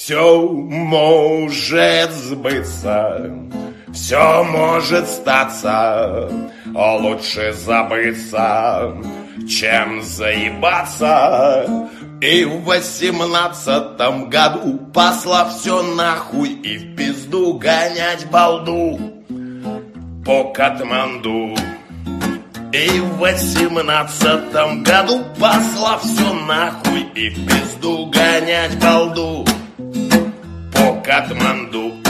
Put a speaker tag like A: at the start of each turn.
A: Все может сбыться, все может статься, лучше забыться, чем заебаться. И в 18-м году, послав все нахуй и в пизду, гонять балду по Катманду. И в 18-м году, послав все нахуй и в пизду, гонять балду по Катманду.